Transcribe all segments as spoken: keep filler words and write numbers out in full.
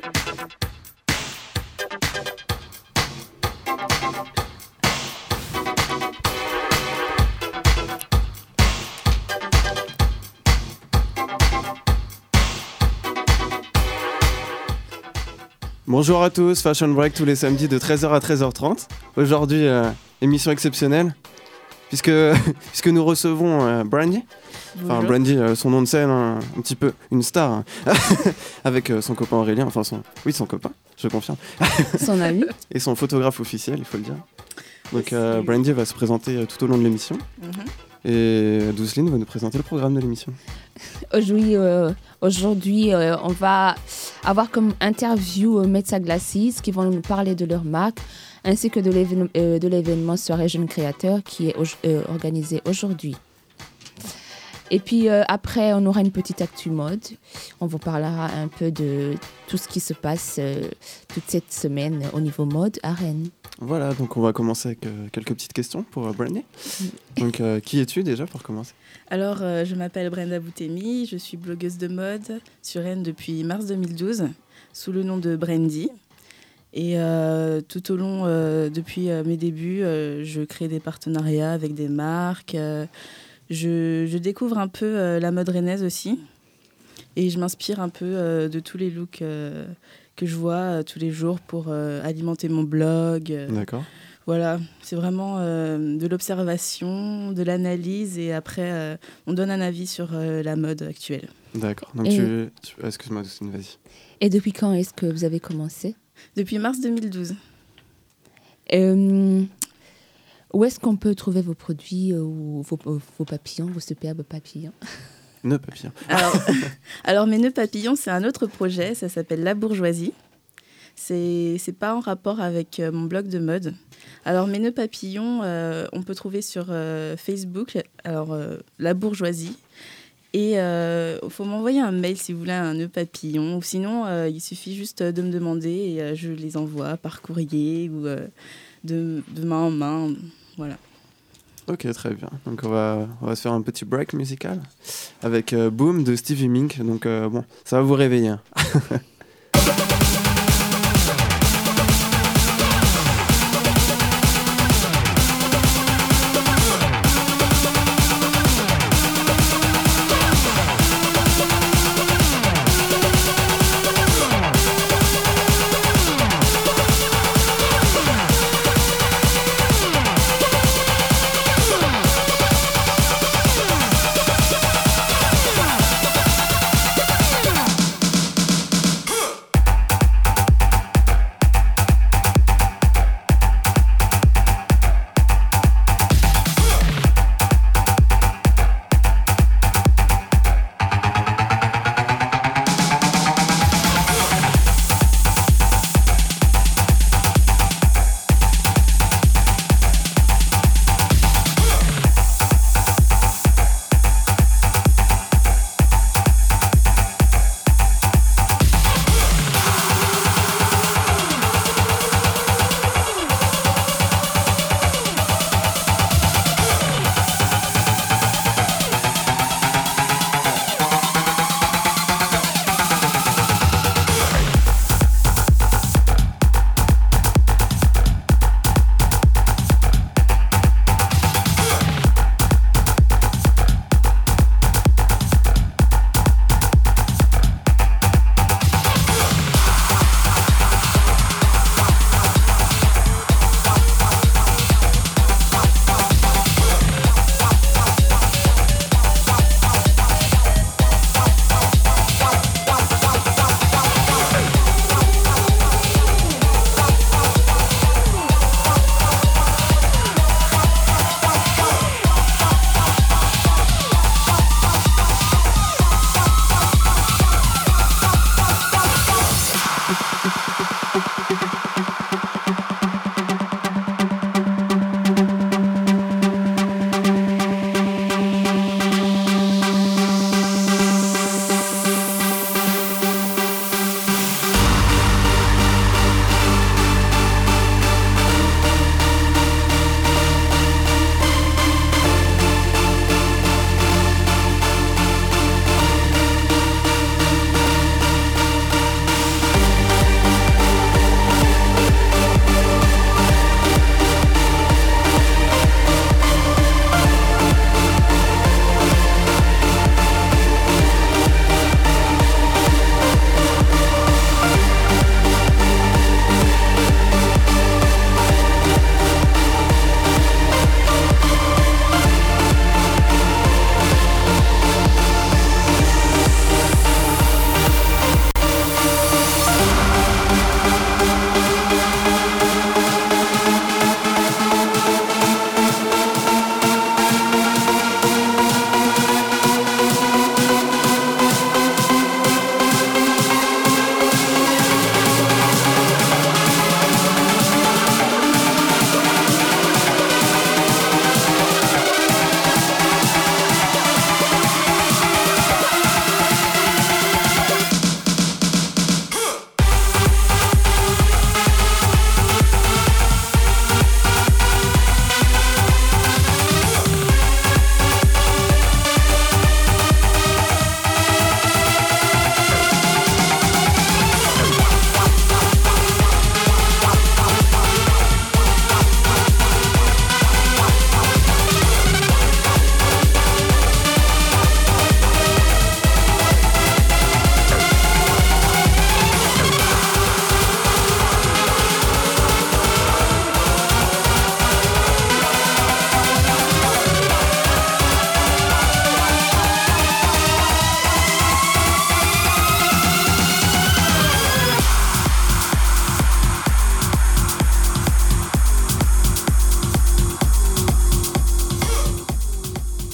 Bonjour à tous, Fashion Break tous les samedis de treize heures à treize heures trente. Aujourd'hui, euh, émission exceptionnelle, puisque, puisque nous recevons euh, Brandy. Enfin, Brandy, euh, son nom de scène, hein, un petit peu une star, hein, avec euh, son copain Aurélien, enfin son, oui, son copain, je confirme. Son ami. Et son photographe officiel, il faut le dire. Donc euh, Brandy va se présenter euh, tout au long de l'émission. Mm-hmm. Et Douceline va nous présenter le programme de l'émission. Aujourd'hui, euh, aujourd'hui euh, on va avoir comme interview euh, Metsa Glasses qui vont nous parler de leur marque ainsi que de, l'événement, euh, de l'événement Soirée Jeunes Créateurs qui est euh, organisé aujourd'hui. Et puis euh, après, on aura une petite actu mode. On vous parlera un peu de tout ce qui se passe euh, toute cette semaine au niveau mode à Rennes. Voilà, donc on va commencer avec euh, quelques petites questions pour euh, Brandy. Donc, euh, qui es-tu déjà pour commencer ? Alors, euh, je m'appelle Brenda Boutemi, je suis blogueuse de mode sur Rennes depuis mars deux mille douze, sous le nom de Brandy. Et euh, tout au long, euh, depuis euh, mes débuts, euh, je crée des partenariats avec des marques. Euh, je, je découvre un peu euh, la mode rennaise aussi. Et je m'inspire un peu euh, de tous les looks euh, que je vois euh, tous les jours pour euh, alimenter mon blog. Euh, D'accord. Voilà, c'est vraiment euh, de l'observation, de l'analyse et après, euh, on donne un avis sur euh, la mode actuelle. D'accord. Donc, et... tu, tu... Excuse-moi, Doucine, vas-y. Et depuis quand est-ce que vous avez commencé ? Depuis mars deux mille douze. Euh, où est-ce qu'on peut trouver vos produits euh, ou vos, vos papillons, vos superbes papillons ? Nœuds papillons. Alors, alors, mes nœuds papillons, c'est un autre projet, ça s'appelle La Bourgeoisie. C'est, c'est pas en rapport avec euh, mon blog de mode. Alors, mes nœuds papillons, euh, on peut trouver sur euh, Facebook, alors euh, La Bourgeoisie. Et il euh, faut m'envoyer un mail si vous voulez un nœud papillon. Ou sinon, euh, il suffit juste de me demander et euh, je les envoie par courrier ou euh, de, de main en main. Voilà. Ok, très bien. Donc, on va, on va se faire un petit break musical avec euh, Boom de Stevie Mink. Donc, euh, bon, ça va vous réveiller. Hein.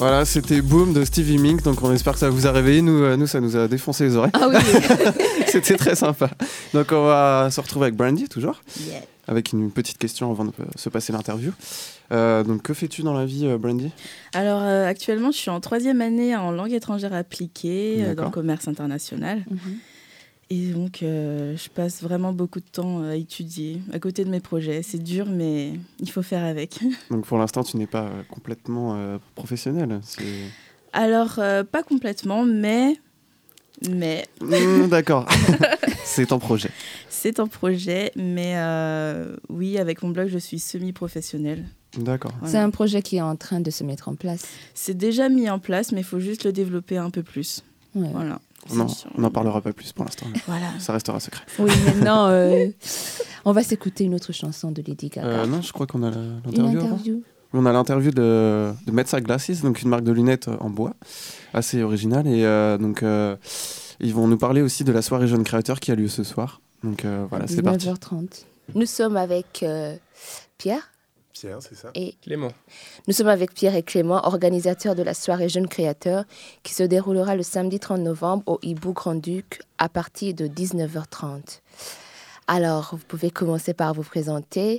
Voilà, c'était Boom de Stevie Mink, donc on espère que ça vous a réveillé. Nous, euh, nous ça nous a défoncé les oreilles. Ah oui. C'était très sympa. Donc on va se retrouver avec Brandy, toujours, Yeah. avec une petite question avant de se passer l'interview. Euh, donc que fais-tu dans la vie, euh, Brandy ? Alors euh, actuellement, je suis en troisième année en langue étrangère appliquée euh, dans D'accord. le commerce international. Mhm. Et donc, euh, je passe vraiment beaucoup de temps à étudier à côté de mes projets. C'est dur, mais il faut faire avec. Donc pour l'instant, tu n'es pas euh, complètement euh, professionnelle. C'est... Alors, euh, pas complètement, mais, mais Mmh, d'accord. C'est ton projet. c'est un projet. Mais euh, oui, avec mon blog, je suis semi-professionnelle. D'accord. Voilà. C'est un projet qui est en train de se mettre en place. C'est déjà mis en place, mais il faut juste le développer un peu plus. Ouais. Voilà. Non, C'est- on n'en parlera pas plus pour l'instant. Voilà. Ça restera secret. Oui, maintenant, euh, on va s'écouter une autre chanson de Lady Gaga. Euh, non, je crois qu'on a la- une l'interview avant. interview. On a l'interview de, de Metsa Glasses, donc une marque de lunettes en bois, assez originale. Et euh, donc, euh, ils vont nous parler aussi de la soirée Jeunes Créateurs qui a lieu ce soir. Donc euh, voilà, c'est parti. dix-neuf heures trente. Nous sommes avec euh, Pierre Pierre, c'est ça. et Clément. nous sommes avec Pierre et Clément, organisateurs de la soirée Jeunes Créateurs qui se déroulera le samedi trente novembre au Hibou Grand-Duc à partir de dix-neuf heures trente. Alors, vous pouvez commencer par vous présenter.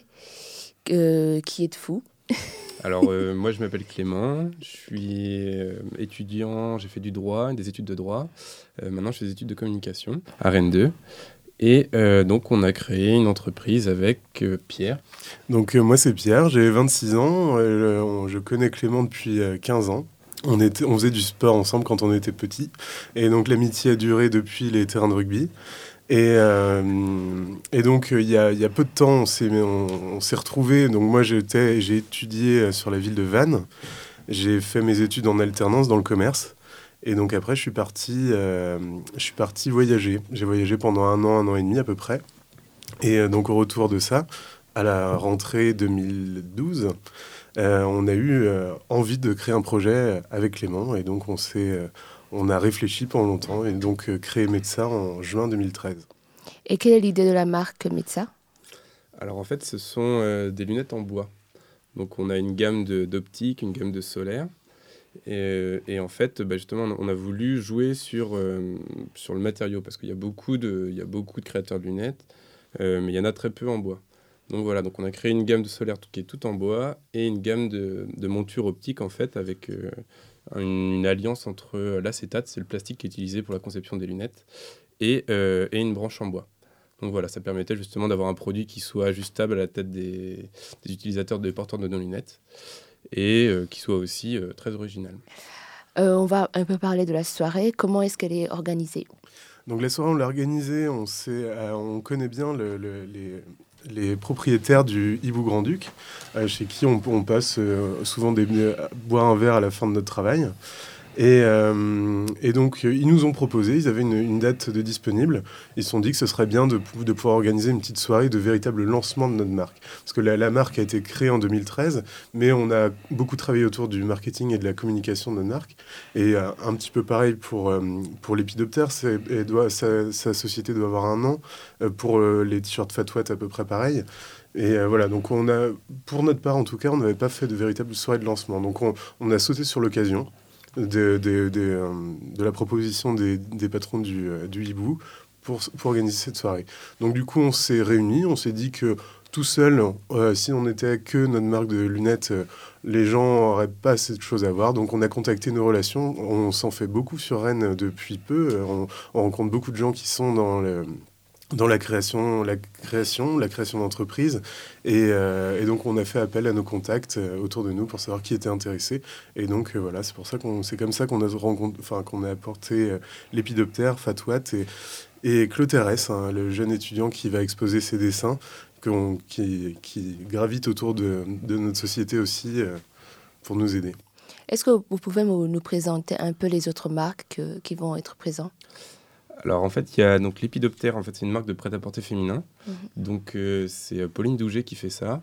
Euh, qui êtes-vous ? Alors, euh, moi, je m'appelle Clément. Je suis euh, étudiant. J'ai fait du droit, des études de droit. Euh, maintenant, je fais des études de communication à Rennes deux. Et euh, donc, on a créé une entreprise avec euh, Pierre. Donc euh, moi c'est Pierre, j'ai vingt-six ans, euh, on- je connais Clément depuis euh, quinze ans. On, était, on faisait du sport ensemble quand on était petits. Et donc l'amitié a duré depuis les terrains de rugby. Et, euh, et donc il y, a, il y a peu de temps, on s'est, on, on s'est retrouvés. Donc moi j'étais, j'ai étudié euh, sur la ville de Vannes. J'ai fait mes études en alternance dans le commerce. Et donc après je suis parti, euh, je suis parti voyager. J'ai voyagé pendant un an, un an et demi à peu près. Et euh, donc au retour de ça, à la rentrée deux mille douze, euh, on a eu euh, envie de créer un projet avec Clément. Et donc on, s'est, euh, on a réfléchi pendant longtemps et donc euh, créé Metsa en juin deux mille treize. Et quelle est l'idée de la marque Metsa ? Alors, en fait, ce sont euh, des lunettes en bois. Donc, on a une gamme de, d'optique, une gamme de solaire. Et, euh, et en fait, bah, justement, on a voulu jouer sur, euh, sur le matériau parce qu'il y a beaucoup de, il y a beaucoup de créateurs de lunettes, euh, mais il y en a très peu en bois. Donc voilà, donc on a créé une gamme de solaire qui est toute en bois et une gamme de, de montures optiques en fait avec euh, une, une alliance entre l'acétate, c'est le plastique qui est utilisé pour la conception des lunettes, et, euh, et une branche en bois. Donc voilà, ça permettait justement d'avoir un produit qui soit ajustable à la tête des, des utilisateurs, des porteurs de nos lunettes, et euh, qui soit aussi euh, très original. Euh, on va un peu parler de la soirée. Comment est-ce qu'elle est organisée ? Donc la soirée on l'a organisée, on, sait, euh, on connaît bien le, le, les... les propriétaires du Hibou Grand-Duc, euh, chez qui on, on passe euh, souvent des, euh, boire un verre à la fin de notre travail. Et, euh, et donc, euh, ils nous ont proposé, ils avaient une, une date de disponible. Ils se sont dit que ce serait bien de, de pouvoir organiser une petite soirée de véritable lancement de notre marque. Parce que la, la marque a été créée en deux mille treize, mais on a beaucoup travaillé autour du marketing et de la communication de notre marque. Et euh, un petit peu pareil pour, euh, pour l'Épidoptère, c'est, elle doit, sa, sa société doit avoir un an. Euh, pour euh, les t-shirts Fatouat, à peu près pareil. Et euh, voilà, donc on a, pour notre part en tout cas, on n'avait pas fait de véritable soirée de lancement. Donc on, on a sauté sur l'occasion de, de, de, euh, de la proposition des, des patrons du, euh, du Hibou pour, pour organiser cette soirée. Donc du coup, on s'est réunis, on s'est dit que tout seul, euh, si on n'était que notre marque de lunettes, euh, les gens n'auraient pas assez de choses à voir. Donc on a contacté nos relations, on s'en fait beaucoup sur Rennes depuis peu, on, on rencontre beaucoup de gens qui sont dans le... dans la création, la création, la création d'entreprises. Et, euh, et donc, on a fait appel à nos contacts euh, autour de nous pour savoir qui était intéressé. Et donc, euh, voilà, c'est pour ça qu'on, c'est comme ça qu'on a rencontré, enfin, qu'on a apporté euh, l'Épidoptère, Fatouat et, et Claude Thérèse, hein, le jeune étudiant qui va exposer ses dessins, qu'on, qui, qui gravite autour de, de notre société aussi euh, pour nous aider. Est-ce que vous pouvez nous nous présenter un peu les autres marques que- qui vont être présentes ? Alors en fait, il y a donc l'Épidoptère, en fait, c'est une marque de prêt-à-porter féminin. Mhm. Donc euh, c'est Pauline Douget qui fait ça.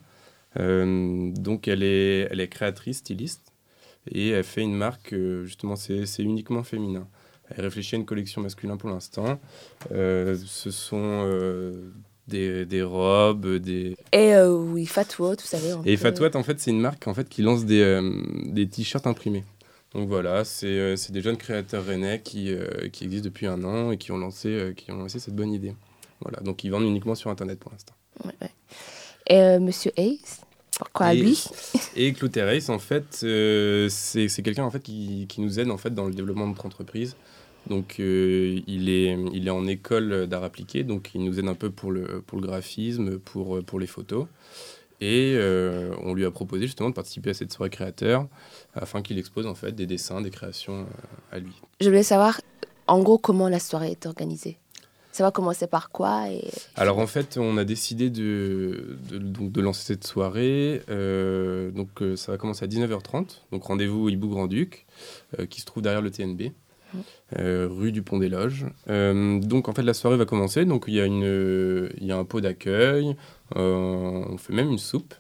Euh, donc elle est, elle est créatrice, styliste, et elle fait une marque, euh, justement, c'est, c'est uniquement féminin. Elle réfléchit à une collection masculine pour l'instant. Euh, ce sont euh, des, des robes, des... Et euh, oui, Fatouat, vous savez. on Et peut- Fatouat, en fait, c'est une marque en fait, qui lance des, euh, des t-shirts imprimés. Donc voilà, c'est, euh, c'est des jeunes créateurs rennais qui, euh, qui existent depuis un an et qui ont lancé, euh, qui ont lancé cette bonne idée. Voilà, donc ils vendent uniquement sur Internet pour l'instant. Ouais, ouais. Et euh, Monsieur Hayes, pourquoi et, lui? Et Clotaire Hayes, en fait, euh, c'est, c'est quelqu'un en fait, qui, qui nous aide en fait, dans le développement de notre entreprise. Donc euh, il, est, il est en école d'art appliqué, donc il nous aide un peu pour le, pour le graphisme, pour, pour les photos. Et euh, on lui a proposé justement de participer à cette soirée créateur afin qu'il expose en fait des dessins, des créations euh, à lui. Je voulais savoir, en gros, comment la soirée est organisée. Ça va commencer par quoi et... Alors en fait, on a décidé de, de, donc, de lancer cette soirée. Euh, donc euh, ça va commencer à dix-neuf heures trente. Donc rendez-vous au Hibou Grand-Duc, euh, qui se trouve derrière le T N B, mmh. euh, rue du Pont des Loges. Euh, donc en fait, la soirée va commencer. Donc il y a une, il y a un pot d'accueil. Euh, on fait même une soupe.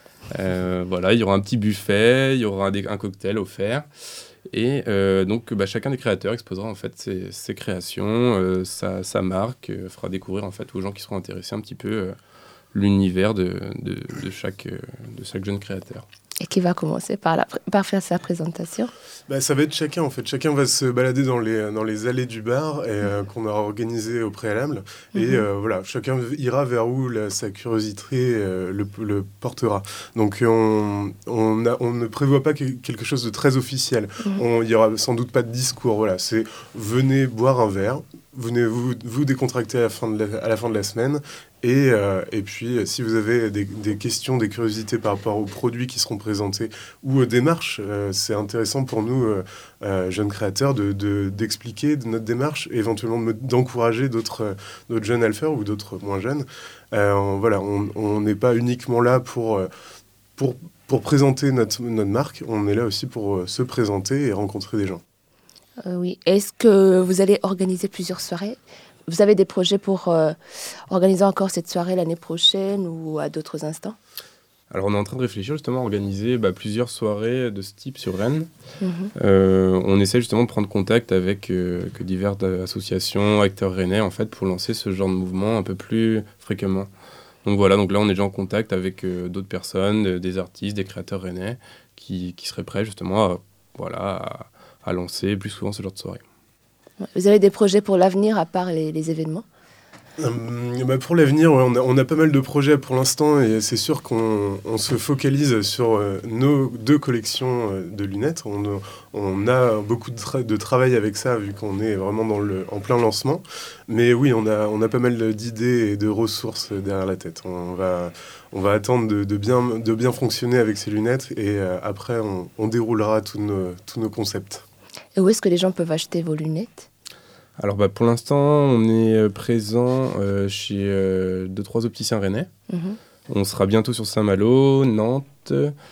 Euh, voilà, il y aura un petit buffet, il y aura un, un cocktail offert. Et euh, donc, bah, chacun des créateurs exposera en fait ses, ses créations, euh, sa, sa marque, euh, fera découvrir en fait aux gens qui seront intéressés un petit peu euh, l'univers de, de, de, chaque, euh, de chaque jeune créateur. Et qui va commencer par, la, par faire sa présentation? Bah, ça va être chacun en fait. Chacun va se balader dans les, dans les allées du bar et, euh, qu'on a organisé au préalable. Mm-hmm. Et euh, voilà, chacun ira vers où la, sa curiosité euh, le, le portera. Donc on, on, a, on ne prévoit pas que, quelque chose de très officiel. Mm-hmm. Il n'y aura sans doute pas de discours. Voilà, c'est venez boire un verre, venez vous, vous décontracter à la fin de la, à la, fin de la semaine. Et, euh, et puis, si vous avez des, des questions, des curiosités par rapport aux produits qui seront présentés ou aux démarches, euh, c'est intéressant pour nous, euh, euh, jeunes créateurs, de, de, d'expliquer de notre démarche et éventuellement de, d'encourager d'autres, euh, d'autres jeunes à le faire ou d'autres moins jeunes. Euh, on, voilà, on n'est pas uniquement là pour, pour, pour présenter notre, notre marque, on est là aussi pour se présenter et rencontrer des gens. Euh, oui. Est-ce que vous allez organiser plusieurs soirées ? Vous avez des projets pour euh, organiser encore cette soirée l'année prochaine ou à d'autres instants ? Alors, on est en train de réfléchir justement à organiser bah, plusieurs soirées de ce type sur Rennes. Mmh. Euh, on essaie justement de prendre contact avec euh, que diverses associations, acteurs rennais, en fait, pour lancer ce genre de mouvement un peu plus fréquemment. Donc voilà, donc là, on est déjà en contact avec euh, d'autres personnes, euh, des artistes, des créateurs rennais, qui, qui seraient prêts justement à, voilà, à, à lancer plus souvent ce genre de soirée. Vous avez des projets pour l'avenir à part les, les événements ? Euh, bah pour l'avenir, ouais, on, a, on a pas mal de projets pour l'instant et c'est sûr qu'on on se focalise sur euh, nos deux collections euh, de lunettes. On, on a beaucoup de, tra- de travail avec ça vu qu'on est vraiment dans le, en plein lancement. Mais oui, on a, on a pas mal d'idées et de ressources derrière la tête. On va, on va attendre de, de, bien, de bien fonctionner avec ces lunettes et euh, après on, on déroulera tous nos, tous nos concepts. Et où est-ce que les gens peuvent acheter vos lunettes ? Alors bah, pour l'instant, on est présent euh, chez euh, deux trois opticiens rennais. Mmh. On sera bientôt sur Saint-Malo, Nantes.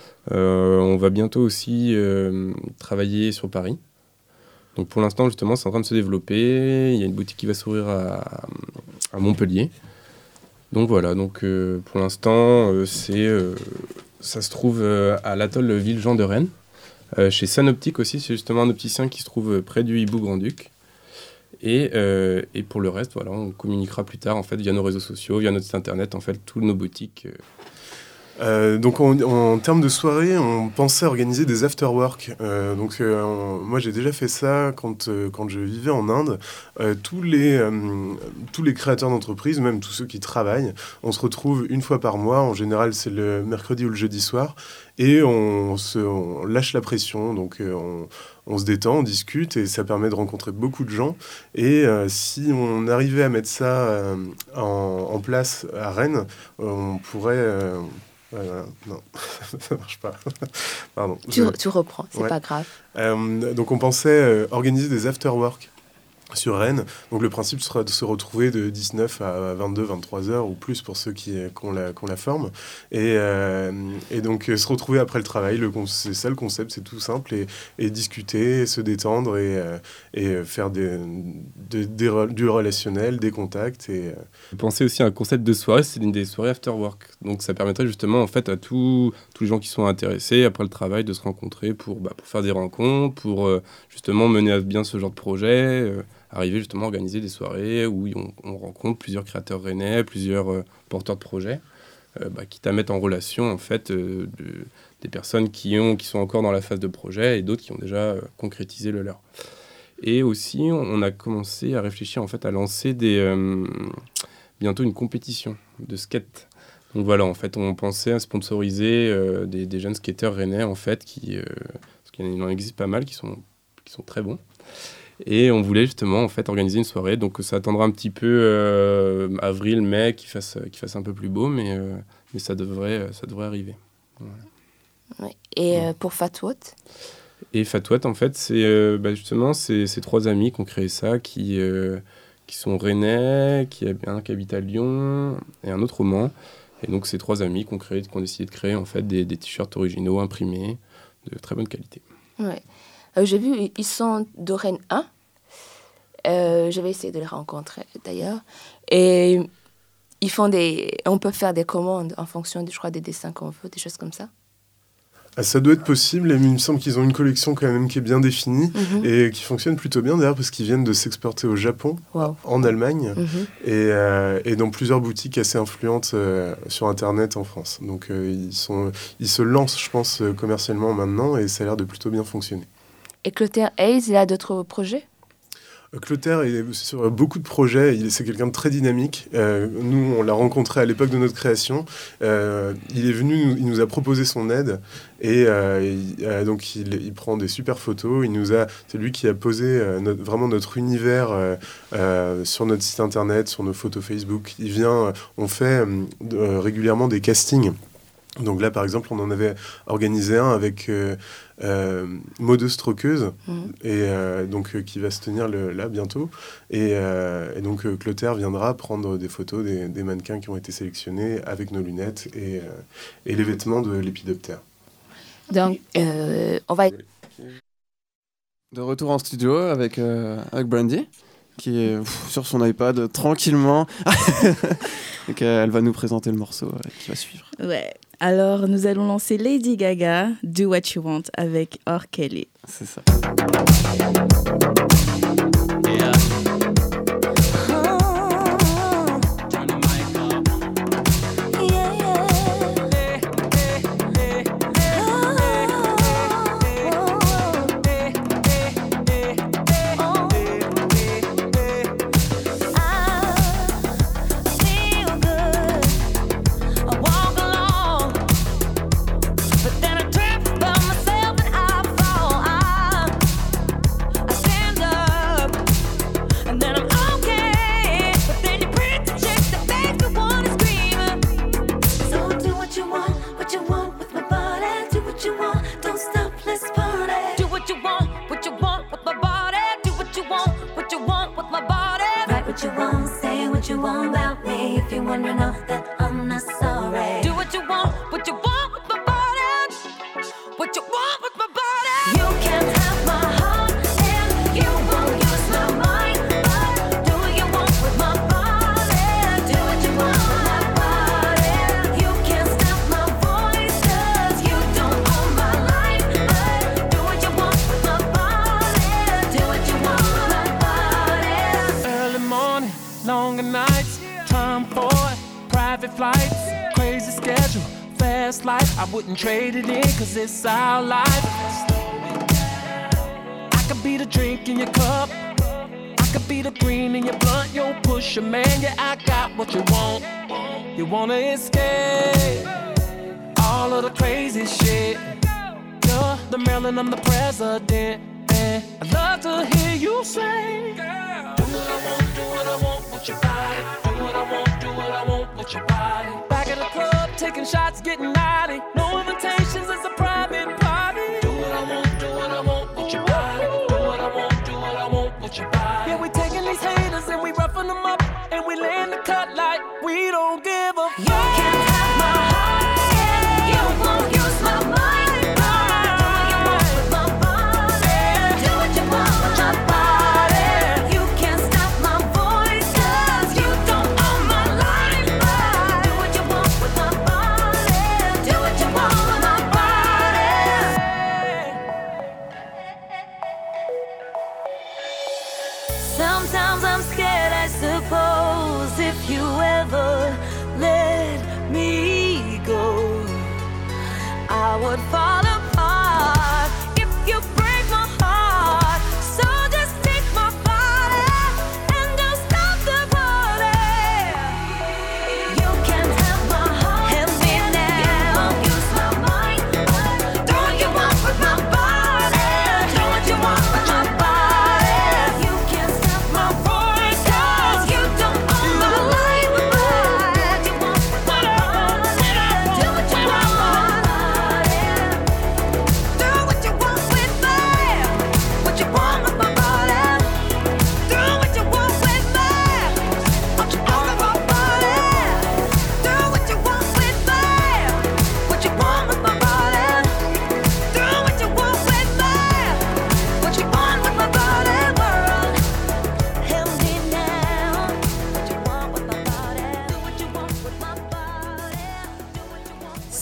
Euh, on va bientôt aussi euh, travailler sur Paris. Donc pour l'instant, justement, c'est en train de se développer. Il y a une boutique qui va s'ouvrir à, à Montpellier. Donc voilà, donc, euh, pour l'instant, euh, c'est, euh, ça se trouve euh, à l'atoll Villejean de Rennes. Euh, chez Sun Optique aussi, c'est justement un opticien qui se trouve près du Hibou Grand-Duc. Et, euh, et pour le reste, voilà, on communiquera plus tard en fait, via nos réseaux sociaux, via notre site internet, en fait, toutes nos boutiques. Euh. Euh, donc on, en termes de soirée, on pensait organiser des after-work. Euh, donc euh, on, moi j'ai déjà fait ça quand, euh, quand je vivais en Inde. Euh, tous, les, euh, tous les créateurs d'entreprise, même tous ceux qui travaillent, on se retrouve une fois par mois. En général c'est le mercredi ou le jeudi soir. Et on, se, on lâche la pression, donc euh, on, on se détend, on discute et ça permet de rencontrer beaucoup de gens. Et euh, si on arrivait à mettre ça euh, en, en place à Rennes, on pourrait... Euh, Ouais, voilà. Non, ça marche pas. Pardon. Tu, je... tu reprends, c'est ouais. pas grave. Euh, donc on pensait euh, organiser des after-work sur Rennes. Donc le principe sera de se retrouver de dix-neuf à vingt-deux, vingt-trois heures ou plus pour ceux qui, qui, ont, la, qui ont la forme. Et, euh, et donc se retrouver après le travail, le, c'est ça le concept, c'est tout simple. Et, et discuter, se détendre et, euh, et faire des, des, des, du relationnel, des contacts. Et, euh... Pensez aussi à un concept de soirée, c'est des soirées after work. Donc ça permettrait justement en fait, à tous, tous les gens qui sont intéressés après le travail de se rencontrer pour, bah, pour faire des rencontres, pour euh, justement mener à bien ce genre de projet. Euh, arriver justement à organiser des soirées où on, on rencontre plusieurs créateurs rennais, plusieurs euh, porteurs de projets. euh, bah, quitte à mettre en relation en fait euh, de, des personnes qui, ont, qui sont encore dans la phase de projet et d'autres qui ont déjà euh, concrétisé le leur. Et aussi, on, on a commencé à réfléchir en fait à lancer des, euh, bientôt une compétition de skate. Donc voilà, en fait, on pensait à sponsoriser euh, des, des jeunes skateurs rennais en fait, qui, euh, parce qu'il en existe pas mal qui sont, qui sont très bons. Et on voulait justement en fait organiser une soirée, donc ça attendra un petit peu euh, avril, mai, qu'il fasse, qu'il fasse un peu plus beau, mais, euh, mais ça, devrait, ça devrait arriver. Voilà. Ouais. Et euh, pour Fatwat Et Fatwat, en fait, c'est euh, bah, justement c'est, c'est trois amis qui ont créé ça, qui, euh, qui sont rennais, qui, un qui habite à Lyon et un autre au Mans. Et donc ces trois amis qui ont, créé, qui ont décidé de créer en fait, des, des t-shirts originaux imprimés de très bonne qualité. Ouais. Euh, j'ai vu, ils sont de Rennes un. Euh, je vais essayer de les rencontrer d'ailleurs. Et ils font des, on peut faire des commandes en fonction, de, je crois, des dessins qu'on veut, des choses comme ça. Ah, ça doit être possible, et il me semble qu'ils ont une collection quand même qui est bien définie mm-hmm. et qui fonctionne plutôt bien d'ailleurs parce qu'ils viennent de s'exporter au Japon, wow. en Allemagne mm-hmm. et, euh, et dans plusieurs boutiques assez influentes euh, sur Internet en France. Donc euh, ils, sont, ils se lancent, je pense, euh, commercialement maintenant et ça a l'air de plutôt bien fonctionner. Et Clotaire Hayes, il a d'autres projets ? Clotaire est sur beaucoup de projets, il, c'est quelqu'un de très dynamique. Euh, nous, on l'a rencontré à l'époque de notre création. Euh, il est venu, il nous a proposé son aide et euh, il, euh, donc il, il prend des super photos. Il nous a, c'est lui qui a posé euh, notre, vraiment notre univers euh, euh, sur notre site internet, sur nos photos Facebook. Il vient, euh, on fait euh, régulièrement des castings. Donc là, par exemple, on en avait organisé un avec euh, euh, Modeuse Troqueuse, mmh. et euh, donc euh, qui va se tenir le, là bientôt. Et, euh, et donc euh, Clotaire viendra prendre des photos des, des mannequins qui ont été sélectionnés avec nos lunettes et, euh, et les vêtements de l'épidoptère. Donc, euh, on va... De retour en studio avec, euh, avec Brandy, qui est pff, sur son iPad tranquillement. Donc, euh, elle va nous présenter le morceau euh, qui va suivre. Ouais. Alors, nous allons lancer Lady Gaga, Do What You Want, avec R. Kelly. C'est ça. Yeah. Trade it in, cause it's our life. I could be the drink in your cup, I could be the green in your blunt. Yo, push a man, yeah, I got what you want. You wanna escape all of the crazy shit. You're the Maryland, I'm the president, and I'd love to hear you say, girl, do what I want, do what I want with your body. Do what I want, do what I want with your body. Back at the club, taking shots, getting naughty. No invitations, it's a private party. Do what I want, do what I want with your body. Do what I want, do what I want with your body. Yeah, we taking these haters and we roughing them up, and we laying the cut like we don't give a fuck. You can't have my heart, and you won't use my mind. Do what you want with my body. Do what you want with my body. You can't stop my voice, cause you don't own my life. Do what you want with my body. Do what you want with my body. Sometimes I'm scared, I suppose, if you ever let me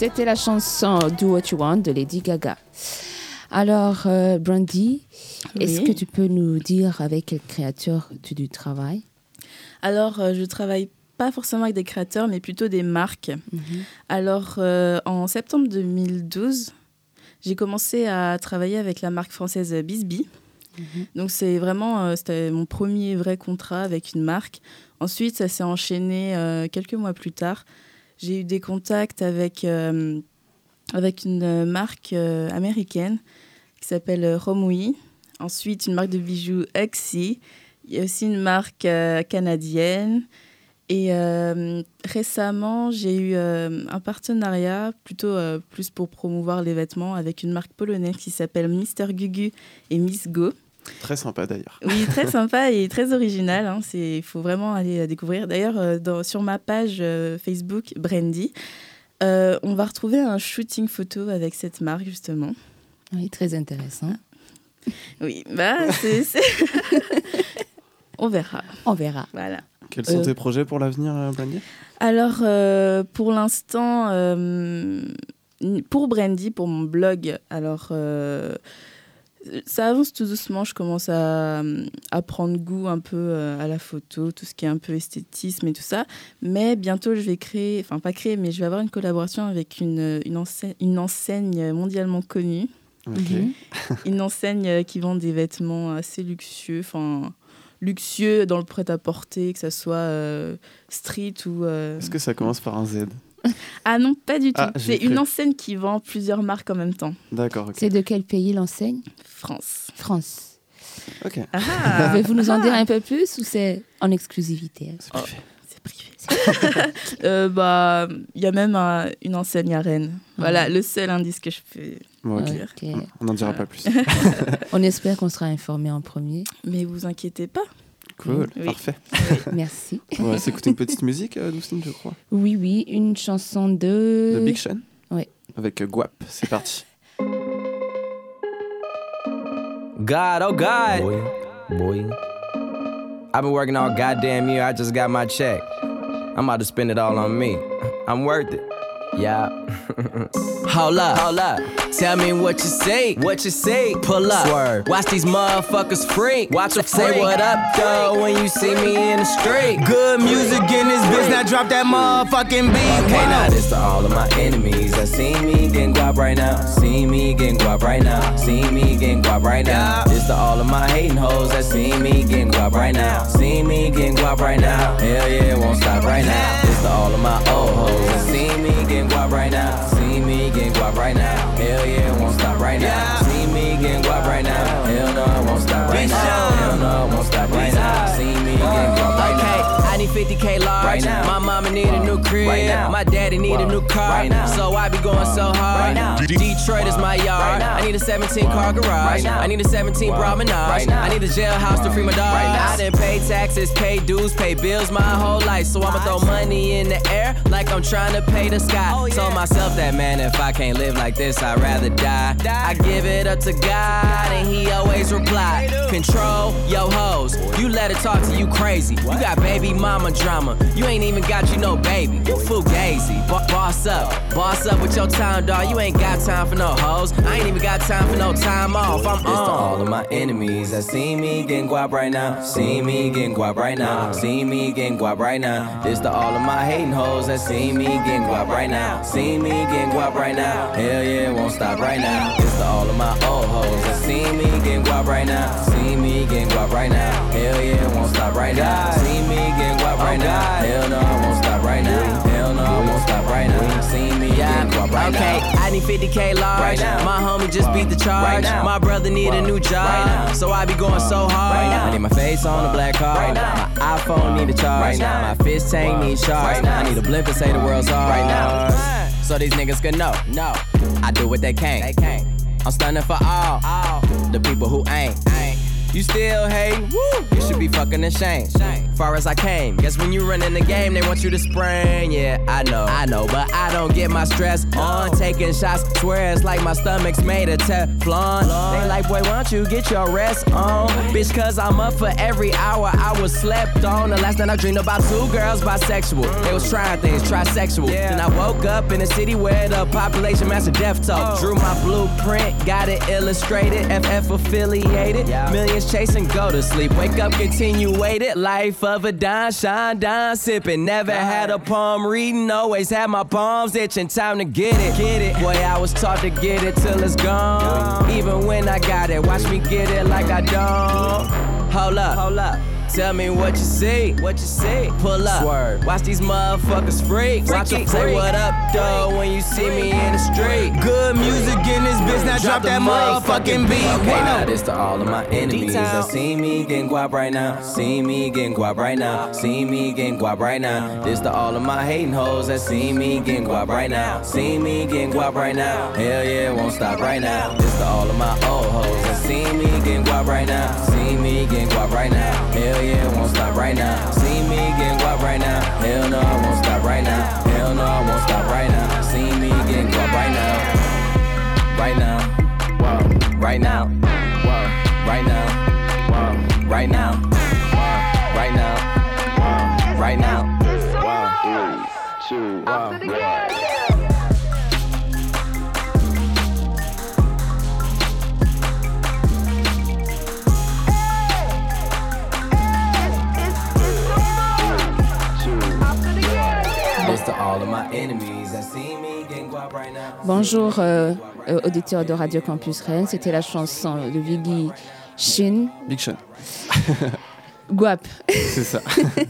c'était la chanson Do What You Want de Lady Gaga. Alors, euh, Brandy, oui. Est-ce que tu peux nous dire avec quel créateur tu, tu travailles? Alors, euh, je travaille pas forcément avec des créateurs, mais plutôt des marques. Mm-hmm. Alors, euh, en septembre deux mille douze, j'ai commencé à travailler avec la marque française Bisbee. Mm-hmm. Donc, c'est vraiment, euh, c'était mon premier vrai contrat avec une marque. Ensuite, ça s'est enchaîné euh, quelques mois plus tard. J'ai eu des contacts avec, euh, avec une marque euh, américaine qui s'appelle Romwe. Ensuite, une marque de bijoux Uxie. Il y a aussi une marque euh, canadienne. Et euh, récemment, j'ai eu euh, un partenariat, plutôt euh, plus pour promouvoir les vêtements, avec une marque polonaise qui s'appelle Mister Gugu et Miss Go. Très sympa d'ailleurs. Oui, très sympa et très original. Hein. Il faut vraiment aller la découvrir. D'ailleurs, euh, dans, sur ma page euh, Facebook, Brandy, euh, on va retrouver un shooting photo avec cette marque, justement. Oui, très intéressant. Oui, bah, c'est... c'est... on verra. On verra. Voilà. Quels sont euh... tes projets pour l'avenir, Brandy? Alors, euh, pour l'instant, euh, pour Brandy, pour mon blog, alors... Euh, ça avance tout doucement, je commence à, à prendre goût un peu à la photo, tout ce qui est un peu esthétisme et tout ça. Mais bientôt, je vais créer, enfin pas créer, mais je vais avoir une collaboration avec une, une, enseigne, une enseigne mondialement connue. Okay. Une enseigne qui vend des vêtements assez luxueux, enfin luxueux dans le prêt-à-porter, que ça soit euh, street ou... Euh... Est-ce que ça commence par un Z? Ah non, pas du tout. Ah, c'est une enseigne qui vend plusieurs marques en même temps. D'accord, ok. C'est de quel pays l'enseigne? France. France. Ok. Ah. Pouvez-vous nous en dire un peu plus ou c'est en exclusivité? C'est privé. Oh, c'est privé. euh, bah, il y a même un, une enseigne à Rennes. Voilà, mmh. le seul indice que je peux bon, okay. dire. Okay. On n'en dira voilà. pas plus. On espère qu'on sera informé en premier. Mais vous inquiétez pas. Cool, oui. parfait. Oui. Merci. On va s'écouter une petite musique, euh, Lucine, je crois. Oui, oui, une chanson de... De Big Sean. Oui. Avec euh, Guap, c'est parti. God, oh God. Boy, boy. I've been working all goddamn year, I just got my check. I'm about to spend it all on me. I'm worth it. Yeah. Hold up, hold up. Tell me what you see, what you see. Pull up, swerve. Watch these motherfuckers freak. Watch them say what up, though, when you see me in the street. Good music in this bitch, now drop that motherfucking beat. Okay, now this to all of my enemies that see me getting guap right now. See me getting guap right now. See me getting guap right now. This to all of my hating hoes that see me getting guap right now. See me getting guap right now. Hell yeah, won't stop right now. This to all of my old hoes that see me getting guap right now. See me getting guap right now. Hell yeah, won't stop right now. See me getting guap right now. Hell no, I won't stop right now. Hell no, I won't stop right now. See me getting guap right now. I need fifty K large. Right now. My mama need a new crib. Right now. My daddy need Whoa. a new car. Right now. So I be going so hard. Right now. Detroit is my yard. Right I need a seventeen car garage. Right I need a seventeen promenade. Right I need a jailhouse to free my dog. Right I done pay taxes, pay dues, pay bills my whole life. So I'ma throw money in the air like I'm trying to pay the sky. Oh, yeah. Told myself that, man, if I can't live like this, I'd rather die. die. I give it up to God and he always reply. Control yo hoes. You let her talk to you crazy. What? You got baby mama drama. You ain't even got you no baby. You fugazi. Bo- boss up. Boss up with your time, dog. You ain't got time for no hoes. I ain't even got time for no time off. I'm on. This to all of my enemies that see me getting guap right now. See me getting guap right now. See me getting guap right now. This to all of my hating hoes that see me getting guap right now. See me getting guap right now. Hell yeah, won't stop right now. This to all of my old hoes that see me getting guap right now. See me getting guap right now. Hell yeah, won't stop right now. See me getting guap right now. Hell no, I won't stop right now. Hell no, I won't stop right now. See me getting guap right now. Okay, I need fifty K large. My homie just beat the charge. My brother need a new job, so I be going so hard. I need my face on a black card. My iPhone need a charge. My fish tank need charge. I need a blimp and say the world's hard. So these niggas can know, no, I do what they can't. I'm stunning for all, all the people who ain't. You still hating? Woo! You should be fucking ashamed. far as I came. Guess when you run in the game, they want you to sprain. Yeah, I know, I know, but I don't get my stress on. Taking shots, swear it's like my stomach's made of Teflon. They like, boy, why don't you get your rest on? Bitch, cause I'm up for every hour I was slept on. The last night I dreamed about two girls bisexual. They was trying things, trisexual. Then I woke up in a city where the population master death talk. Drew my blueprint, got it illustrated, F F affiliated. Millions chasing, go to sleep, wake up, continue waited. Life of a dime, shine, dime, sipping. Never had a palm reading, always had my palms itching. Time to get it, get it. Boy, I was taught to get it till it's gone. Even when I got it, watch me get it like I don't. Hold up, hold up. Tell me what you see, what you see. Pull up, Swerve. Watch these motherfuckers freak. Watch them say what up, though, when you see me in the street. Good music in this bitch, now drop, drop that motherfucking beat. Okay, wow. Now this to all of my enemies that see me getting guap right now. See me getting guap right now. See me getting guap right now. This to all of my hating hoes that see me getting guap right now. See me getting guap right now. Hell yeah, won't stop right now. This to all of my old hoes that see me getting guap right now. See me getting guap right now. Hell yeah, won't stop right now. See me getting guap right now. Hell no, I won't stop right now. Hell no, I won't stop right now. See me getting guap right now. Right now. Whoa. Right now. Whoa. Right now. Whoa. Right now. Whoa. Right now. Whoa. Right now. Whoa. Three, two, one. Whoa. Bonjour euh, euh, auditeurs de Radio Campus Rennes, c'était la chanson de Biggie Shin. Big Sean. Guap. C'est ça.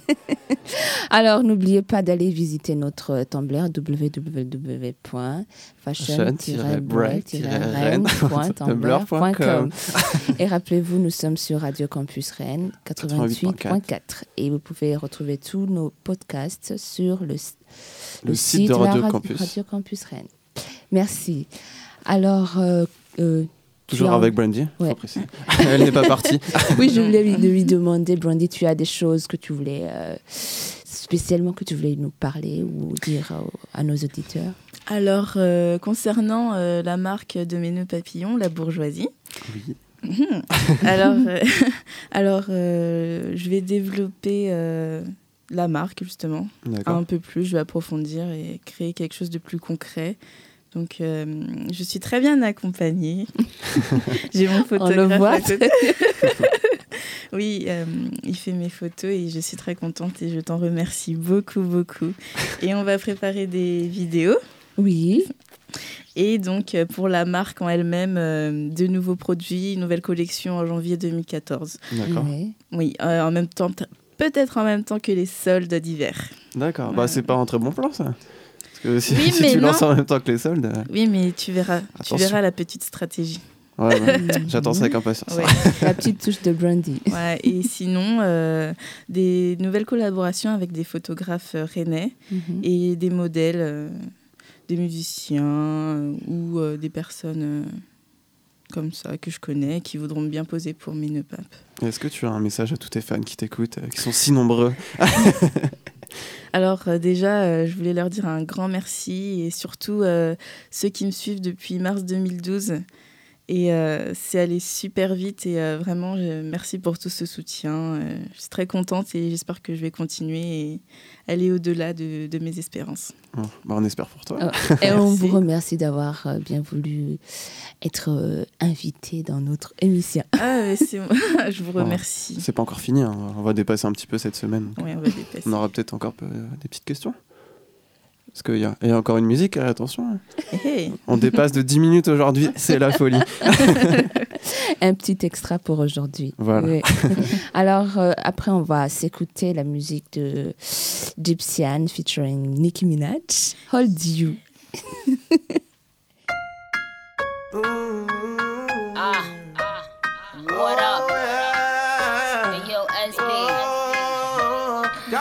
Alors n'oubliez pas d'aller visiter notre Tumblr w w w point fashion tiret break tiret rennes point tumblr point com. Et rappelez-vous, nous sommes sur Radio Campus Rennes quatre-vingt-huit point quatre et vous pouvez retrouver tous nos podcasts sur le, le, le site, site de Radio, de la Campus. Radio Campus Rennes. Merci. Alors euh, euh, toujours en... avec Brandy, ouais. faut préciser. Elle n'est pas partie. Oui, je voulais lui, lui demander, Brandy, tu as des choses que tu voulais euh, spécialement que tu voulais nous parler ou dire euh, à nos auditeurs? Alors, euh, concernant euh, la marque de mes nœuds papillons, la Bourgeoisie. Oui. Mmh. Alors, euh, alors euh, je vais développer euh, la marque, justement, D'accord. un peu plus. Je vais approfondir et créer quelque chose de plus concret. Donc, euh, je suis très bien accompagnée. J'ai mon photographe On le voit. à côté. Oui, euh, il fait mes photos et je suis très contente et je t'en remercie beaucoup, beaucoup. Et on va préparer des vidéos. Oui. Et donc, pour la marque en elle-même, euh, de nouveaux produits, une nouvelle collection en janvier deux mille quatorze. D'accord. Oui, oui euh, en même temps, t- peut-être en même temps que les soldes d'hiver. D'accord. Ouais. Bah, c'est pas un très bon plan, ça. Parce que si, Oui, si mais tu non. lances en même temps que les soldes. euh, Oui, mais tu verras, tu Attention. verras la petite stratégie. Ouais, ouais. J'attends ça avec impatience. Ouais. la petite touche de Brandy. Ouais, et sinon, euh, des nouvelles collaborations avec des photographes euh, rennais Mhm. et des modèles, euh, des musiciens euh, ou euh, des personnes euh, comme ça que je connais qui voudront bien poser pour mes nœuds papes. Est-ce que tu as un message à tous tes fans qui t'écoutent, euh, qui sont si nombreux? Alors euh, déjà, euh, je voulais leur dire un grand merci et surtout euh, ceux qui me suivent depuis mars deux mille douze. Et euh, c'est allé super vite et euh, vraiment, je, merci pour tout ce soutien. Euh, je suis très contente et j'espère que je vais continuer et aller au-delà de, de mes espérances. Oh, bah, on espère pour toi. Oh, et on Merci. vous remercie d'avoir euh, bien voulu être euh, invité dans notre émission. Ah, mais c'est moi, je vous remercie. C'est pas encore fini, hein. On va dépasser un petit peu cette semaine. Oui, on va dépasser. On aura peut-être encore euh, des petites questions. Parce qu'il y a, il y a encore une musique, euh, attention. Hey. On dépasse de dix minutes aujourd'hui, c'est la folie. Un petit extra pour aujourd'hui. Voilà. Oui. Alors, euh, après, on va s'écouter la musique de Gypsian featuring Nicki Minaj, Hold You. Ah, what up? Hey, yo, S B.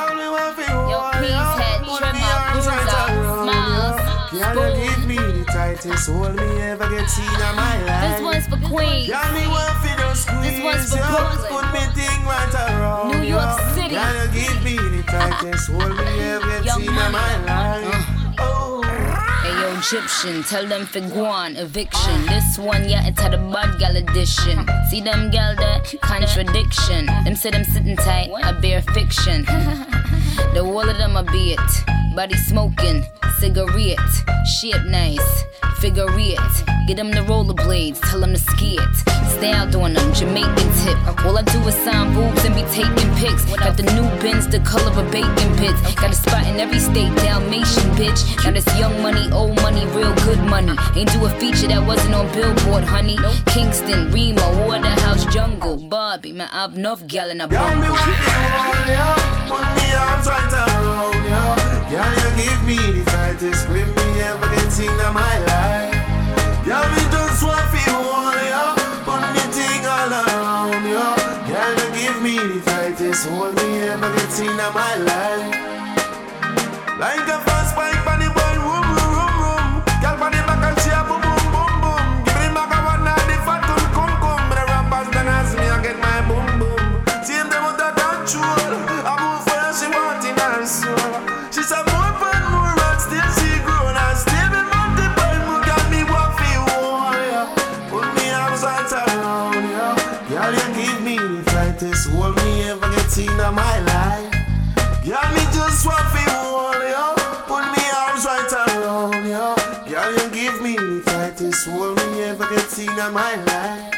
Yo, peace head, trim out, bruise out, smiles, spoon. tightest hold me ever get seen in my life. This one's for Queens. Girl, me want fi just squeeze This one's for you. Brooklyn. Put me thing right around New you. York City. Girl, you give me the tightest hold me ever get Young seen in money. my life. Oh. Hey yo, Egyptian, tell them for guan, eviction. This one, yeah, it's had a bad gal edition. See them gal that contradiction. Them say them sitting tight, I bear fiction. The wall of them a be it. Body smoking, cigarette, shit nice, figure it. Get them the rollerblades, tell them to ski it. Stay out doing them, Jamaican tip. All I do is sign boobs and be taking pics. Got the new bins, the color of bacon bits. Got a spot in every state, Dalmatian bitch. Now this young money, old money, real good money. Ain't do a feature that wasn't on Billboard, honey. Kingston, Remo, Waterhouse, Jungle, Barbie. Man, I've enough gal in a Girl, me bungle. want you on ya. Put me arms right around ya. Girl, you give me the tightest grip me ever get seen in my life. Girl, me just want you on ya. Put me thing all around ya. Girl, you give me the tightest hold me ever get seen in my life. Like a fast bike on the boy, room, room, room, room. Girl, on the back and she a boom, boom, boom, boom. Give me the back of one and the fat one come, come. But the rappers then ask me I get my boom, boom. See him them out of control. I move for her, she want in her soul. She said more fun, more and still she grown. And still be multiple, more got me what feel warrior. Put me arms right around ya. Girl, you give me the tightest hold me ever get seen in my life. Girl, me just want feel warrior. Put me arms right around ya. Girl, you give me the tightest hold me ever get seen in my life.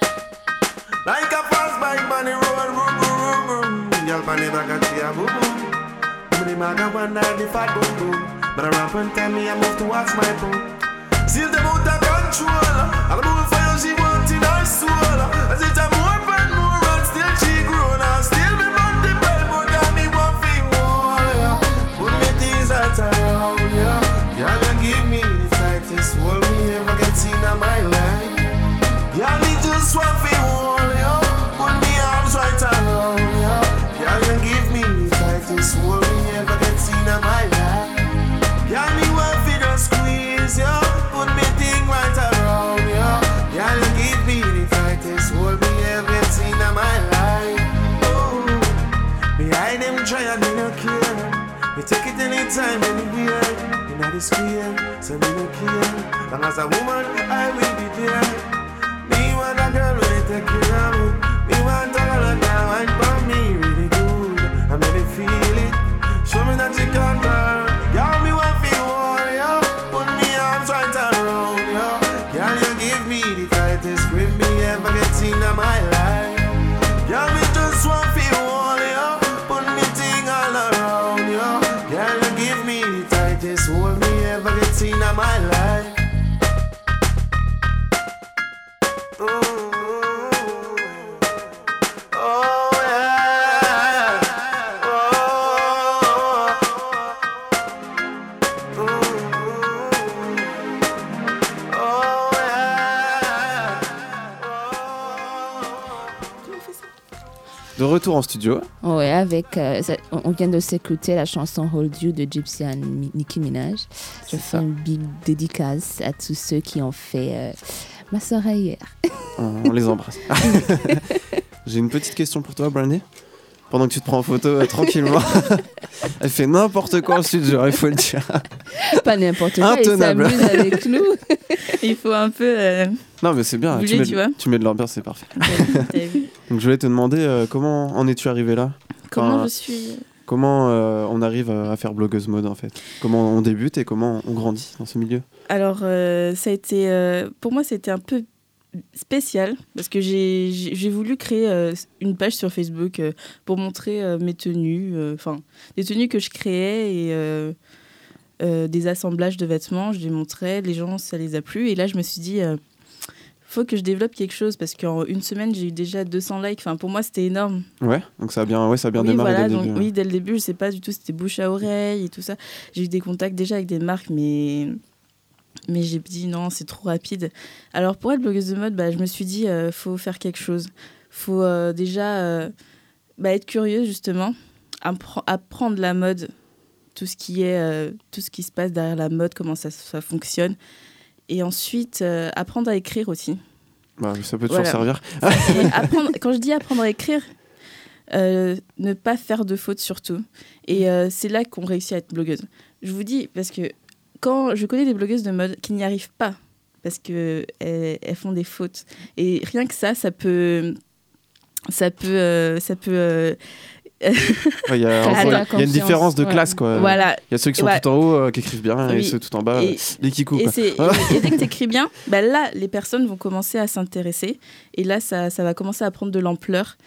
Like a fast bike on the road, boom, boom, boom, boom. Girl, on the back of she a boom, boom. Give me the maga one and the fat boom, boom. But I ramp and tell me I move towards my boom. See them out of control. I move for you, she want in her soul. As it's a more fun, more and still she grown. And still me multiple, more than me one thing more. Put me things right around ya. Girl, you give me the tightest hold me ever get seen in my life. Girl, me just want feel hold ya. Put me arms right around ya. Girl, you give me the tightest hold me ever get seen in my life. Girl, me want fi just squeeze ya. Put me thing right around ya. Girl, you give me the tightest hold me ever get seen in my life. Oh, behind them try and me no care. Me take it anytime, anywhere. In the square, so me no care. Long as a woman, I will be there. Me want a girl who take care of me. Me want a girl that wine for me really good. And make me feel it. Show me that you can turn. Girl, me want feel warrior. Put me arms right around you. Girl, you give me the tightest grip me ever get seen in my life. Girl, me just want feel warrior. Put me thing all around you. Girl, you give me the tightest hold me ever get seen in my life. De retour en studio. Ouais, avec, euh, ça- on vient de s'écouter la chanson Hold You de Gypsy and Mi- Nicki Minaj. Je fais une big dédicace à tous ceux qui ont fait euh, ma soirée hier. On, on les embrasse. J'ai une petite question pour toi, Brandy. Pendant que tu te prends en photo euh, tranquillement. Elle fait n'importe quoi en studio, il faut le dire. Pas n'importe quoi, ils Intenable. s'amusent avec nous. Il faut un peu. euh, Non, mais c'est bien. Vous Tu voulez, mets, tu de- vois tu mets de l'ambiance, c'est parfait. t'as vu Donc, je voulais te demander euh, comment en es-tu arrivé là Comment Enfin, je suis. Comment euh, on arrive à faire blogueuse mode en fait? Comment on débute et comment on grandit dans ce milieu? Alors, euh, ça a été. euh, pour moi, c'était un peu spécial parce que j'ai, j'ai, j'ai voulu créer euh, une page sur Facebook euh, pour montrer euh, mes tenues, enfin, des tenues que je créais et euh, euh, des assemblages de vêtements. Je les montrais, les gens, ça les a plu. Et là, je me suis dit. Euh, faut que je développe quelque chose parce qu'en une semaine j'ai eu déjà deux cents likes. Enfin, pour moi c'était énorme. Ouais, donc ça a bien, ouais, ça a bien Oui, démarré voilà, dès le donc, début. oui, dès le début, je sais pas du tout, c'était bouche à oreille et tout ça. J'ai eu des contacts déjà avec des marques, mais mais j'ai dit non, c'est trop rapide. Alors pour être blogueuse de mode, bah, je me suis dit euh, faut faire quelque chose. Faut euh, déjà euh, bah, être curieuse justement, appre- apprendre la mode, tout ce qui est euh, tout ce qui se passe derrière la mode, comment ça, ça fonctionne. et ensuite euh, apprendre à écrire aussi. Bah, ça peut toujours Voilà. servir. Et apprendre, quand je dis apprendre à écrire, euh, ne pas faire de fautes surtout. Et euh, c'est là qu'on réussit à être blogueuse. Je vous dis, parce que quand je connais des blogueuses de mode qui n'y arrivent pas, parce qu'elles elles font des fautes. Et rien que ça, ça peut... Ça peut... Euh, ça peut euh, Il y, a, Casser il y la a une confiance. différence de Ouais. classe, quoi. voilà. Il y a ceux qui sont Ouais. tout en haut, euh, qui écrivent bien, et Oui. ceux tout en bas, Et- euh, les kikous, Et, quoi. c'est- et- et dès que tu écris bien, bah là, les personnes vont commencer à s'intéresser. Et là, ça, ça va commencer à prendre de l'ampleur.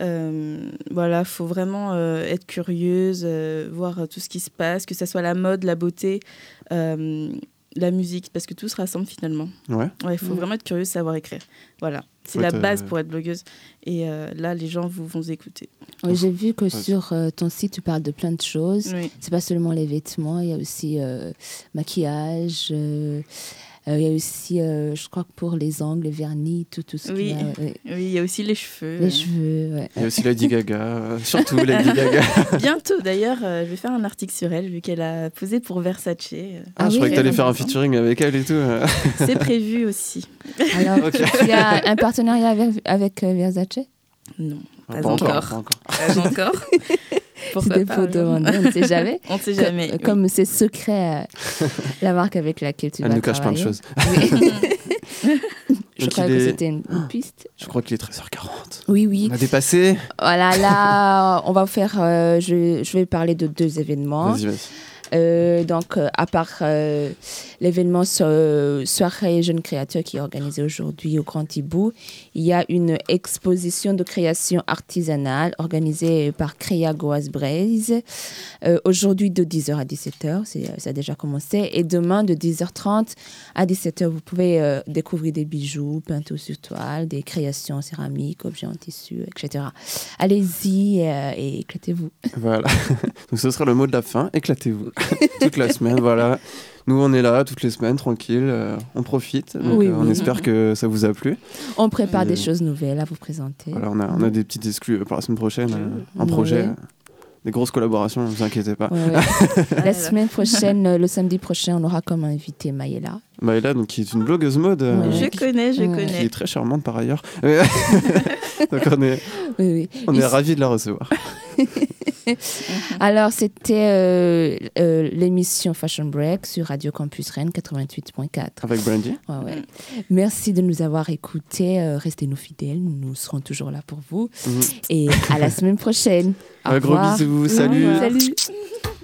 Euh, voilà, il faut vraiment euh, être curieuse, euh, voir euh, tout ce qui se passe, que ce soit la mode, la beauté, euh, la musique, parce que tout se rassemble finalement. Ouais. Ouais, il faut Ouais. vraiment être curieuse, savoir écrire. Voilà, c'est Faut la être, base euh, pour être blogueuse. Et euh, là, les gens vous, vont vous écouter. Oui, j'ai vu que Ouais. sur euh, ton site, tu parles de plein de choses. Oui. C'est pas seulement les vêtements, il y a aussi euh, maquillage, euh, euh, il y a aussi, euh, je crois que pour les ongles, les vernis, tout, tout ce Oui. qui a, ouais. Oui, il y a aussi les cheveux. Les cheveux, ouais. Il y a aussi Lady Gaga, euh, surtout Lady Gaga. Bientôt, d'ailleurs, euh, je vais faire un article sur elle, vu qu'elle a posé pour Versace. euh, Ah, Ah je oui, croyais que t'allais très faire un important. featuring avec elle et tout. euh. C'est prévu aussi. Alors, Ok. il y a un partenariat avec, avec euh, Versace? Non, Ah, pas, encore. pas encore. Pas encore. Pourquoi C'était pas, pour un jour. demander, on ne sait jamais. On ne sait Comme- jamais. oui. Comme c'est secret, euh, la marque avec laquelle tu Elle vas nous cache plein de travailler. choses. Oui. Je Donc, croyais il que est- c'était une, une piste. Je crois qu'il est treize heures quarante. Oui, oui. On a dépassé. Voilà, là, on va faire. euh, je, je vais parler de deux événements. Vas-y, vas-y. Euh, donc, euh, à part euh, l'événement so- Soirée Jeunes Créateurs qui est organisé aujourd'hui au Grand Hibou, il y a une exposition de création artisanale organisée par Créa Goas Braise. Euh, aujourd'hui de dix heures à dix-sept heures, c'est, ça a déjà commencé. Et demain de dix heures trente à dix-sept heures, vous pouvez euh, découvrir des bijoux, peintures sur toile, des créations céramiques, objets en tissu, et cetera. Allez-y euh, et éclatez-vous. Voilà. Donc ce sera le mot de la fin. Éclatez-vous. Toute la semaine, voilà. Nous, on est là toutes les semaines, tranquille. euh, on profite. Donc, Oui, euh, on oui. espère que ça vous a plu. On prépare Euh, des choses nouvelles à vous présenter. Voilà, on a, on a des petites exclus euh, pour la semaine prochaine. euh, un Ouais. projet. euh, des grosses collaborations, ne vous inquiétez pas. Ouais, ouais. La semaine prochaine, euh, le samedi prochain, on aura comme invité Maëla. Maëla, donc, qui est une blogueuse mode. euh, Ouais. Je connais, je Ouais. Qui connais. est très charmante par ailleurs. Donc on est, Oui, oui. on est Ici- ravis de la recevoir. Alors, c'était euh, euh, l'émission Fashion Break sur Radio Campus Rennes quatre-vingt-huit point quatre. Avec Brandy. Ouais, ouais. Merci de nous avoir écoutés. euh, Restez-nous fidèles. Nous serons toujours là pour vous. Mhm. Et à la semaine prochaine. Au Un gros revoir. bisou, salut. revoir. Salut.